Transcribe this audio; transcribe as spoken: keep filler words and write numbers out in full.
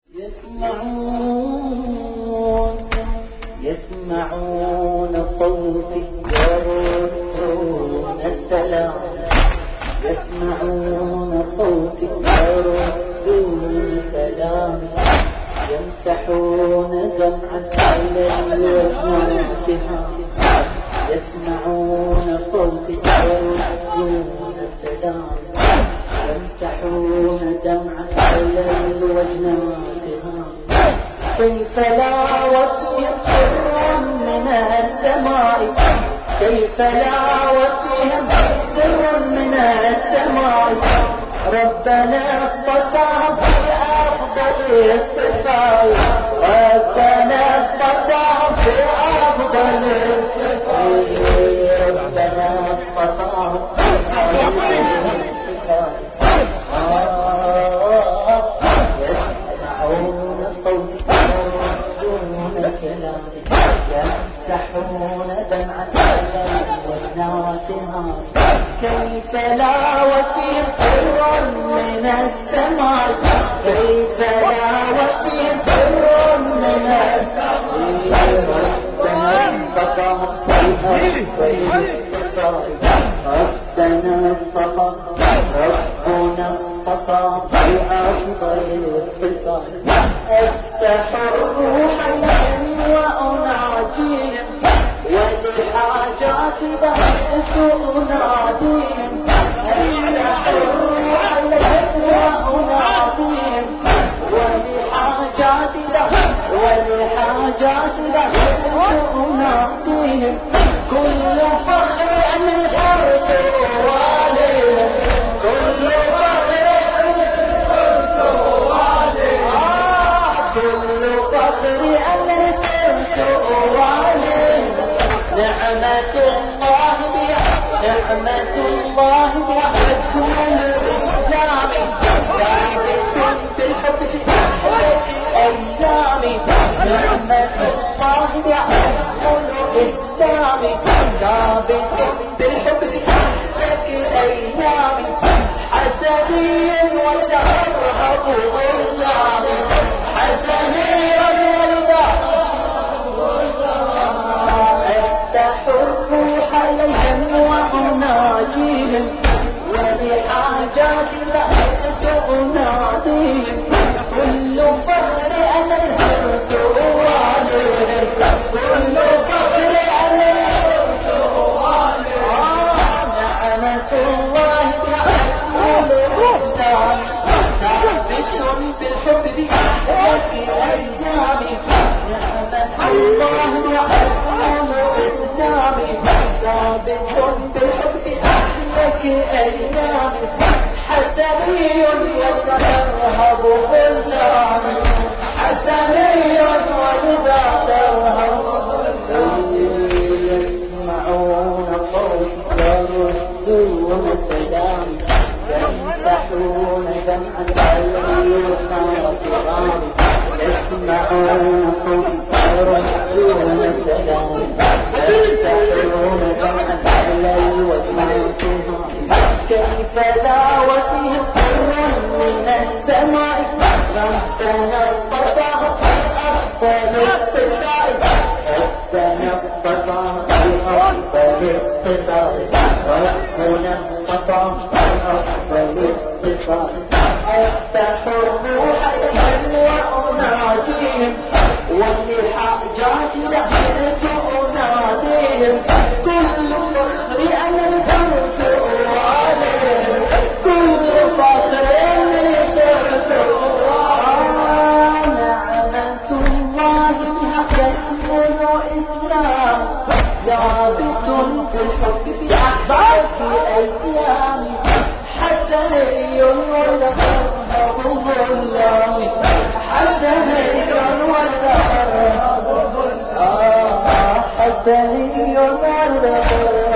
يسمعون يسمعون صوتي يردون السلام، يسمعون صوتي يردون سلام، يمسحون دمعا على الوجه سهام، يسمعون صوتي يردون سلام، يمسحون دمعا على الوجه سهام. كيف لا وفيهم سر من السماء، كيف لا وفيهم سر من السماء، ربنا اصطفاهم في أفضل الصفات، ربنا اصطفاهم في أفضل الصفات، ربنا اصطفاهم في أفضل الصفات. يسمعون صوتي يردون كلامي، يمسحون دمعة على وجناتها. كيف لا وفيهم سر من السماء، كيف لا وفيهم سر من السماء، ربنا اصطفاهم في أفضل الصفات، ربنا اصطفاهم ربنا اصطفاهم في أفضل الصفات. أفتح الروح لهم وأناجيهم، ولحاجاتي بحثت أناديهم. أفتح الروح لهم وأناديهم، ولحاجاتي ولحاجاتي بحثت أناديهم. كل فخر أن الحرب واليهم، كل فخر أن الحرب واليهم، كل فخر أن الحرب واليهم. نعمة الله بها نعمة الله بها كل الإسلام، ثابت بالحب في أحلى أيام. نعمة الله بها كل الإسلام، ثابت بالحب في أحلى أيام. حسني والأرهب ظلام، حسني الروح عليهم وأناجيهم، ولحاجاتي بحثت أناديهم. كل فخر أنا الحرت عليهم، كل فخر أنا الحرت عليهم. نعمة الله بحكم الإسلام، ثابت بالحب بأحلك أيامي. نعمة الله بحكم الإسلام، ثابت بالحب أحلك أيامي. حسني وترهب ظلام، حسني وإذا ترهب ظلام. يسمعون صوتي يردون سلامي، يمسحون دمعا على الوجه. يسمعون صوتي يردون سلامي، يمسحون دمعا على الوجه. كيف لا وفيهم سر من السماء، ربنا اصطفاهم في أفضل الصفات، ربنا اصطفاهم في أفضل الصفات، ربنا اصطفاهم في أفضل الصفات. أفتح الروح لهم وأناجيهم، ولحاجاتي بحثت أناديهم. كل فخر أنا الحرت عليهم، كل فخر أنا الحرت عليهم. نعمة الله بها تكمل إسلام، ثابت في الحب في أحبك أيام. حسني والأرهب ظلام، حسني والأرهب ظلام، حسني والأرهب